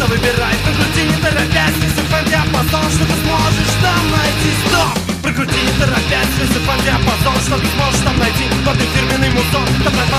выбирай, прокрути не торопясь, если фан-диапазон, что ты сможешь там найти. Стоп! Прокрути не торопясь, если фан-диапазон, что ты сможешь там найти. Под фирменный музон, там